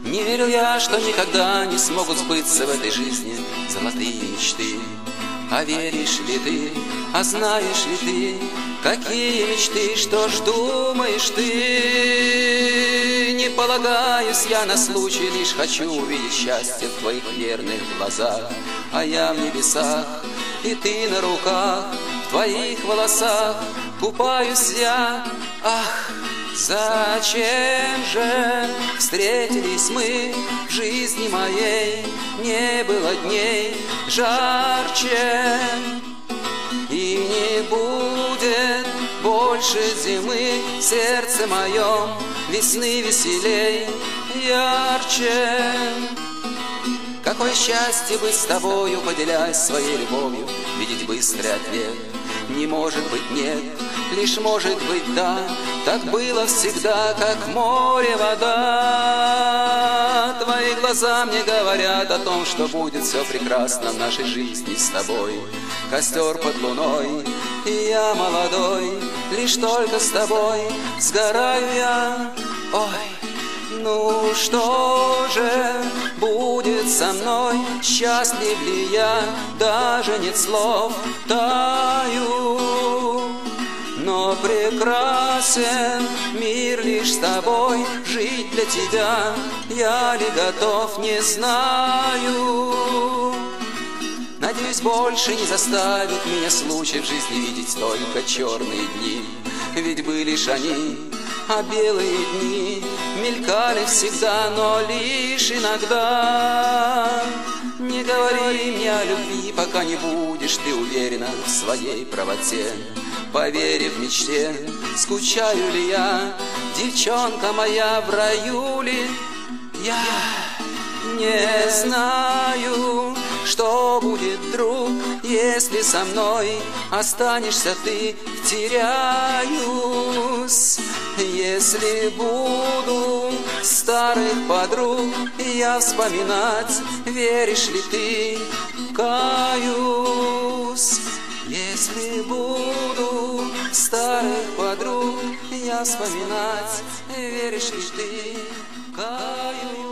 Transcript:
Не верил я, что никогда не смогут сбыться в этой жизни золотые мечты. А веришь ли ты, а знаешь ли ты, какие мечты, что ж думаешь ты? Не полагаюсь я на случай, лишь хочу увидеть счастье в твоих верных глазах. А я в небесах, и ты на руках, в твоих волосах купаюсь я. Ах, зачем же встретились мы в жизни моей? Не было дней жарче, и не будет больше зимы в сердце моем, весны веселей, ярче. Какое счастье быть с тобою, поделяясь своей любовью, видеть быстрый ответ. Не может быть нет, лишь может быть да. Так было всегда, как море вода. Твои глаза мне говорят о том, что будет все прекрасно в нашей жизни с тобой. Костер под луной, и я молодой, лишь только с тобой сгораю я. Ой, ну что же будет со мной? Счастлив ли я? Даже нет слов, таю. Но прекрасен мир лишь с тобой. Жить для тебя я ли готов, не знаю. Надеюсь, больше не заставит меня случай в жизни видеть только черные дни. Ведь были лишь они, а белые дни мелькали всегда, но лишь иногда. Не говори мне о любви, пока не будешь ты уверена в своей правоте. Поверив в мечте, скучаю ли я, девчонка моя, в раю ли я? Не знаю, что будет, друг, если со мной останешься ты, теряюсь. Если буду старых подруг я вспоминать, веришь ли ты, каюсь. Если буду старых подруг я вспоминать, веришь ли ты, каюсь.